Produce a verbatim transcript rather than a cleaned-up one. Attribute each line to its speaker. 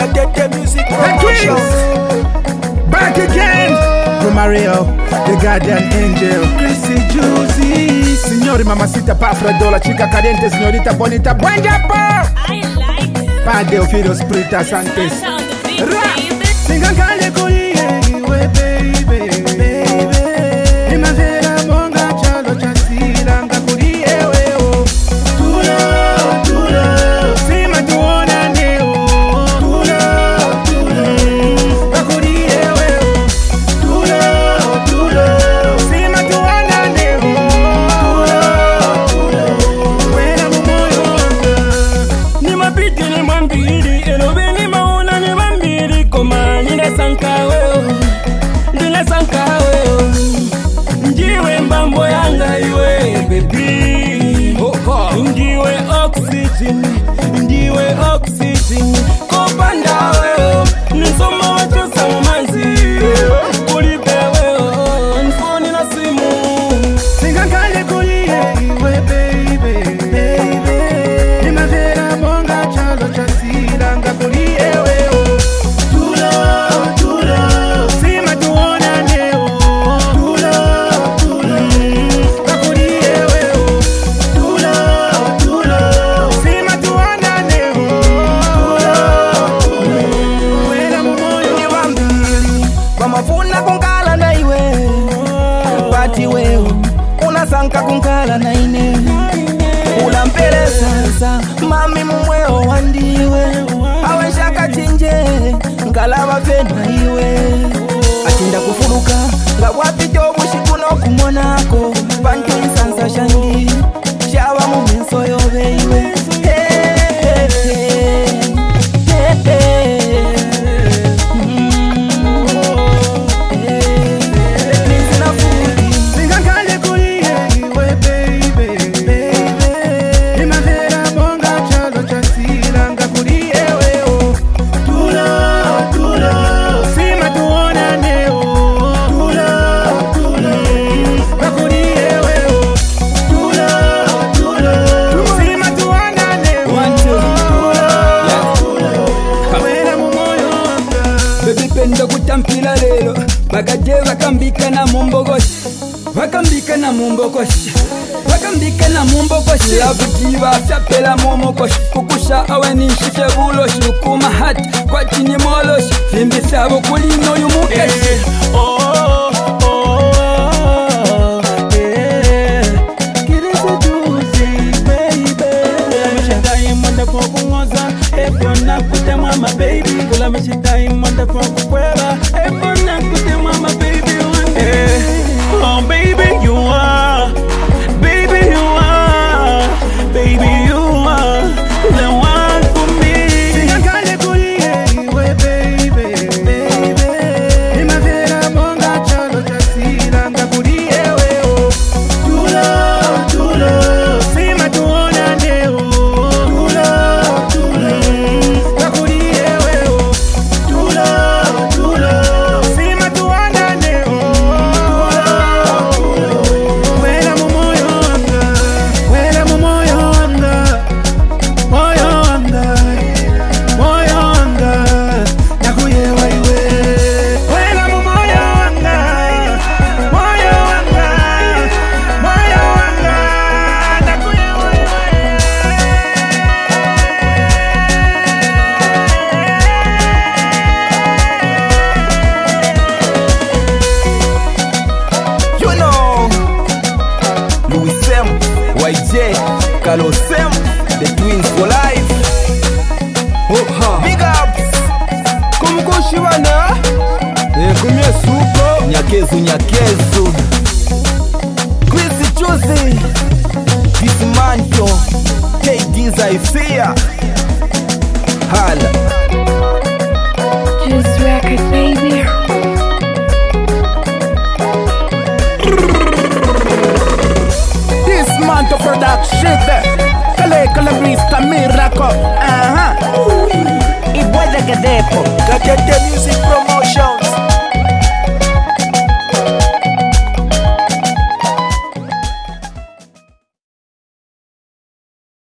Speaker 1: Tete Music
Speaker 2: The Twins, back again. Mario, the guardian angel. Chrissy Juicy, signori mamacita pa fredola, chica caliente, signorita bonita, buen japo.
Speaker 3: I like it.
Speaker 2: Padre Ofido Sprita Santos.
Speaker 3: Sound the beat, baby.
Speaker 2: Singa kale kuye, we baby, baby. Imavera monga chalo chasila nga kuye we o. Tulo, tulo, sima tuona neo. Tulo, tulo, bakuriye we o. Tulo, tulo, sima tuona neo. Tulo, tulo, wena mumoyo wanga.
Speaker 1: Ni mapiti ni mambiri, elobe ni maona ni mambiri. Koma nina sankawe, nina sankawe. Njiwe mbambo yanga iwe baby. Njiwe oxygen, njiwe oxygen. Kopanda we, nisoma wacho samanzi. Kulipewe, nifoni na simu.
Speaker 2: Singa kale kuye, we baby, baby. Imavera monga chalo chasila nga kuye we o. Tulo, tulo, sima tuona neo. Tulo, tulo, bakuriye we o. Tulo, tulo, sima tuona neo. Tulo, tulo, wena mumoyo
Speaker 1: Ni wambili, wamafuna kunkala na iwe. Pati wewe, unasanka kunkala na ine. Ulampele sasa, mami mumweo wandiwe. Awe shaka chinje, nkalaba pena iwe. Achinda kufuluka, nga wapi jobu shikuno kumonako. Pantu insansa shangi, shawa muminso yo beiwe. Hey, hey, hey, hey. Mm, hey. Prince na fundi.
Speaker 2: Singa kale kuye, we baby, baby. Imavera monga chalo chasila nga kuye we o. Tulo, tulo, sima tuona neo. Tulo, tulo, bakuriye we o. Tulo, tulo, sima tuona neo.
Speaker 1: One, two.
Speaker 2: Tulo, wena mumoyo wanga.
Speaker 1: Baby penda kutampila lelo bagade bakambika na mumbogoshi bakambika na mumbogoshi bakambika na mumbogoshi labujiba fyapela momogoshi kukusha awenishike buloshi ukuma hati kwa chini moloshi fimbi sabo kulino yumukeshi
Speaker 2: Oh, oh, oh, yeah. Kirese juicy, baby. Kula mishita imonda kwa kungoza, ebona kutemwa my baby. Kula mishita imonda kwa kukwela, ebona kutemwa my baby one day. Oh baby you are, baby you are, baby you are the one for me. Singa kale kuye, we baby, baby. Imavera monga chalo chasila nga kuye we o. Tulo, tulo, sima tuona neo. Tulo, tulo, bakuriye we o. Tulo, tulo, sima tuona neo. Tulo, tulo, wena mumoyo wanga, wena mumoyo wanga, moyo wanga, moyo wanga, nakuye waiwe. Wena mumoyo wanga, moyo wanga, moyo wanga, nakuye waiwe.
Speaker 1: You know Louis Sem, Y J, Carlos Sem, the twins for life. Big ups kumkushibana kumye suko nyakezu nyakezu Chris Juicy Dismanto K D's I fear Hala
Speaker 4: Juice record, baby.
Speaker 2: This month of production, Kale Kale Miracle.